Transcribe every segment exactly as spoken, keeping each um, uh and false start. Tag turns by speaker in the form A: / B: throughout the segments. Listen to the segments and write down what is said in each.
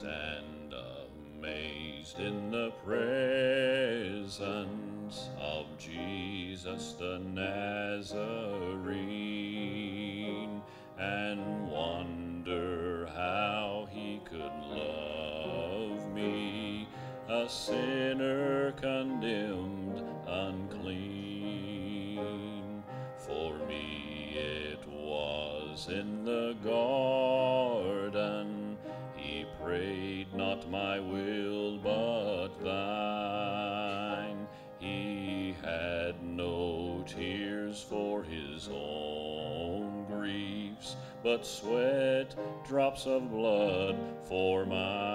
A: stand amazed in the presence of Jesus the Nazarene, and wonder how he could love me, a sinner condemned unclean. For me it was in the garden, he prayed, not my will but thine. He had no tears for his own griefs, but sweat drops of blood for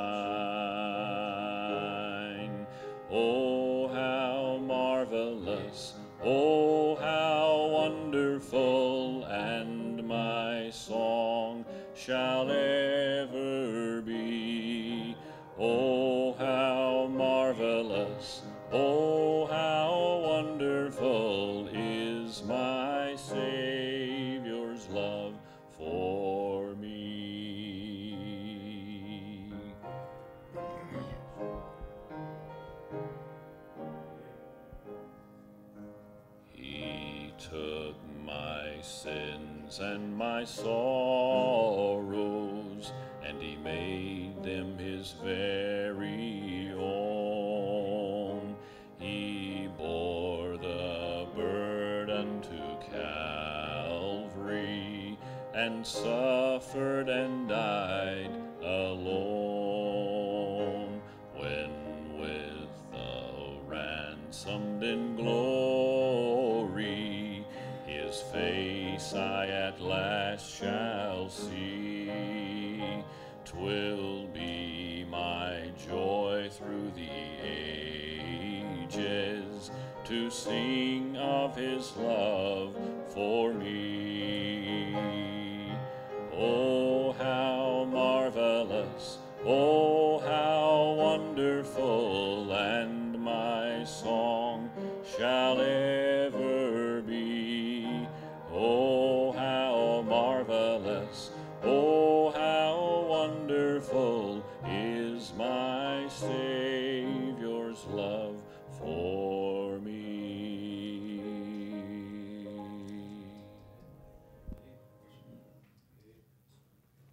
A: mine. Oh, how marvelous, oh, how wonderful, and my song shall ever be. Oh, how marvelous, oh, how wonderful is my Savior's love for me. He took my sins and my sorrows, and he made them his very own. He bore the burden to Calvary, and suffered and died alone. When with the ransomed in glory, his face I at last shall see, 'twill be my joy through the ages to sing of his love for me. Oh, how marvelous, oh, how wonderful, and my song shall ever be. Oh, how marvelous, oh, how wonderful is my Savior's love for